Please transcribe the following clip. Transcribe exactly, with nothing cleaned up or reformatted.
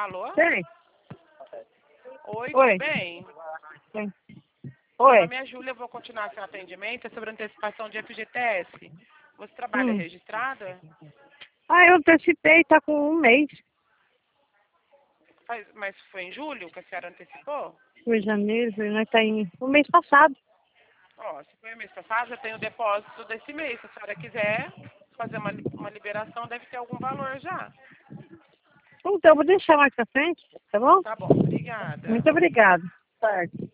Alô? Tem? Oi, Oi. tudo bem? Tem. Meu Oi. nome é Júlia, eu vou continuar seu atendimento. É sobre antecipação de F G T S. Você trabalha Hum. registrada? Ah, eu antecipei, tá com um mês. Faz- Mas foi em julho que a senhora antecipou? Foi em janeiro, foi, nós tá em... O mês passado. Ó, se foi o mês passado, já tem o depósito desse mês. Se a senhora quiser fazer uma, li- uma liberação, deve ter algum valor já. Então, eu vou deixar mais pra frente, tá bom? Tá bom, obrigada. Muito obrigada. Certo.